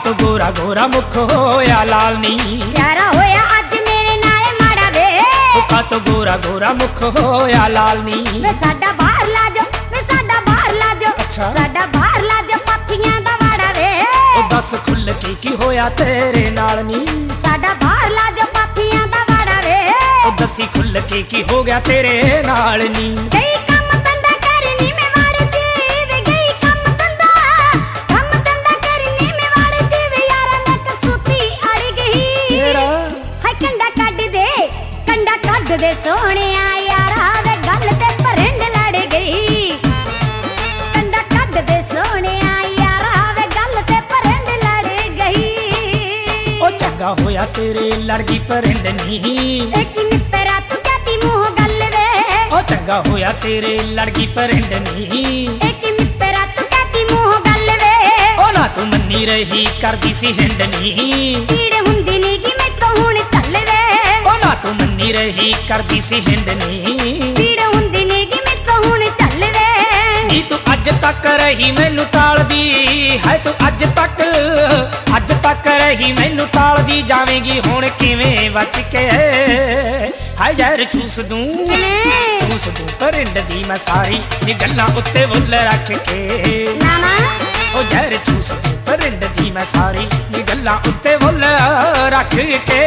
तो गोरा गोरा मुख होया लाल नी, प्यारा होया अज मेरे नाल माड़ा वे। का तो गोरा गोरा मुख होया लाल नी। वे साडा बाहर ला जा, वे साडा बाहर ला जा, अच्छा। साडा बाहर ला जा पाथियां दा वाड़ा वे। ओ दस खुल के की होया तेरे नाल नी, साडा बाहर ला जा पाथियां दा वाड़ा वे। ओ दसी खुल के की हो गया तेरे नाल नी। गई कम धंधा करनी में वाड़े च वे, गई कम धंधा करनी में वाड़े च वे। यारा मैं कसूती अड़ गई, तेरा हाय कंडा कड दे सोहणिया यारा वे गल ते परिंड लड़ गई। कंडा कड दे सोहणिया यारा वे गल ते परिंड लड़ गई। ओ चंगा होया तेरे लड़गी परिंड नी, एक मित्रा तू कहती मुंह गल वे। ओ चंगा होया तेरे लड़गी परिंड नी, एक मित्रा तू कहती मुंह गल वे। ओ ना तू मन्नी रही करदी सी हिंड नी, पीड़ हुंदी नी कि मैं तो हुण चल वे। ओ ना तू मन्नी रही करदी सी हिंड नी, पीड़ हुंदी नी कि मैं तो हुण चल वे। नी तू अज तक रही मैनू टालदी है, तू अज तक रही मैनू टालदी। जावेंगी हुण किवें बच के हाय जहर चूस दूं परिंड दी मैं सारी नी गल्लां उत्ते बुल रख के। नाना ओ जहर चूस दूं परिंड दी मैं सारी नी गल्लां उत्ते बुल रख के।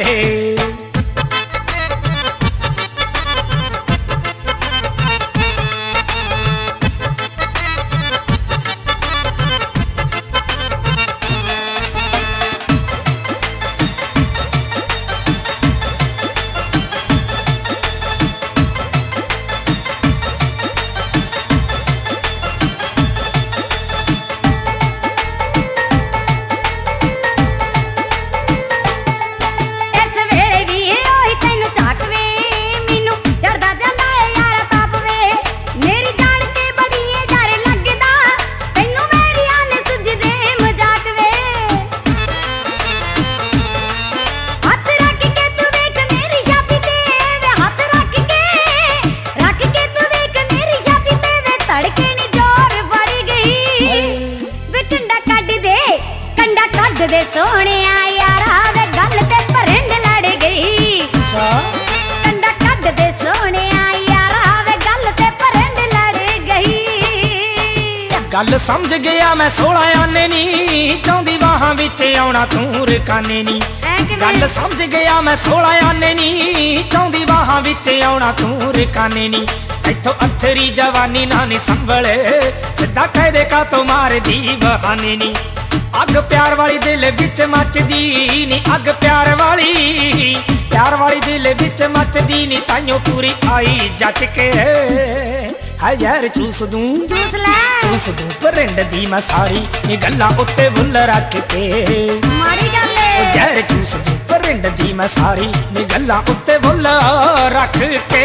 दे सोहणिया यारा वे गल ते परिंड लड़ गई। कंडा कड दे सोहणिया यारा वे गल ते परिंड लड़ गई। गल समझ गया मैं 16 आने नी, चाहदी बाहां विच आउणा तू रकाने नी। गल समझ गया मैं 16 आने नी, चाहदी बाहां विच आउणा तू रकाने नी। इथों अथरी जवानी ना नी संभले, सिद्धा कह दे का तो मार दी बहाने नी। अग प्यार वाली दिल विच मचदी नी, अग प्यार वाली दिल विच मचदी नी। ताइयों पूरी आई जच के हाय यार चूस दूं परिंड दी मैं सारी नी गल्लां उत्ते बुल रख के। मारी गल यार चूस दूं परिंड दी मैं सारी नी गल्लां उत्ते बुल रख के।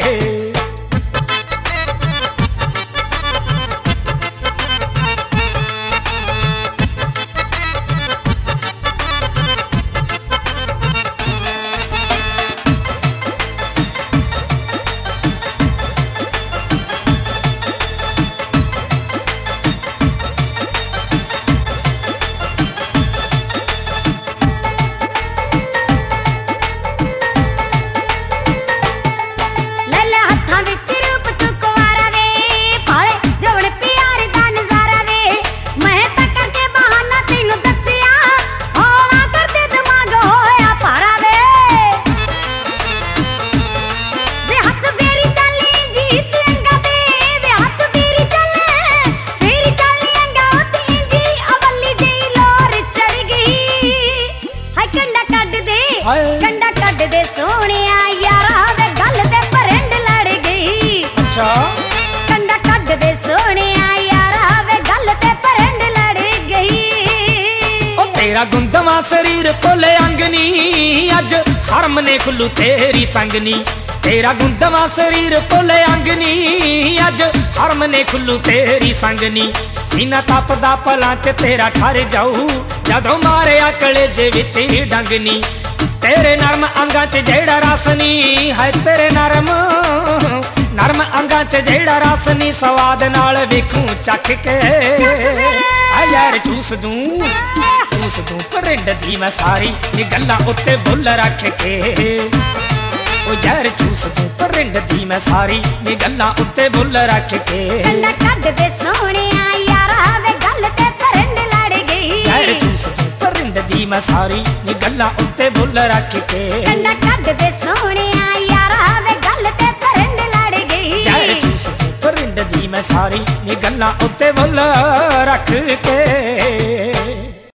कंडा कड दे सोहणिया यारा वे गल ते परिंड लड़ गई। अच्छा कंडा कड दे सोहणिया यारा वे गल ते परिंड लड़ गई। ओ तेरा गुंदवा शरीर भोले अंगनी, अज हरम ने खुल्लू तेरी संगनी। तेरा गुंदवा शरीर भोले अंगनी, अज हरम ने खुल्लू तेरी संगनी। सीना तपदा पलां च तेरा ठर जाऊ, जदों मारे कलेजे विच डंगनी। तेरे नरम अंगां च जेड़ा रसनी है, तेरे नरम अंगां च जेड़ा रसनी। स्वाद नाल वेखूं चख के यार चूस दूं ਤੂੰ ਪਰਿੰਡ ਦੀ ਮੈਂ ਸਾਰੀ ਨੀ ਗੱਲਾਂ ਉੱਤੇ ਬੁੱਲ ਰੱਖ ਕੇ ਉਹ ਜ਼ਹਿਰ ਚੂਸ ਤੂੰ ਪਰਿੰਡ ਦੀ ਮੈਂ ਸਾਰੀ ਨੀ ਗੱਲਾਂ ਉੱਤੇ ਬੁੱਲ ਰੱਖ ਕੇ ਕੰਡਾ ਕੱਢ ਦੇ ਸੋਹਣਿਆ ਯਾਰਾ ਵੇ ਗੱਲ ਤੇ ਪਰਿੰਡ ਲੜ ਗਈ ਜ਼ਹਿਰ ਚੂਸ ਤੂੰ ਪਰਿੰਡ ਦੀ ਮੈਂ ਸਾਰੀ ਨੀ ਗੱਲਾਂ ਉੱਤੇ ਬੁੱਲ ਰੱਖ ਕੇ ਕੰਡਾ ਕੱਢ ਦੇ ਸੋਹਣਿਆ ਯਾਰਾ ਵੇ ਗੱਲ ਤੇ ਪਰਿੰਡ ਲੜ ਗਈ ਜ਼ਹਿਰ ਚੂਸ ਤੂੰ ਪਰਿੰਡ ਦੀ ਮੈਂ ਸਾਰੀ ਨੀ ਗੱਲਾਂ ਉੱਤੇ ਬੁੱਲ ਰੱਖ ਕੇ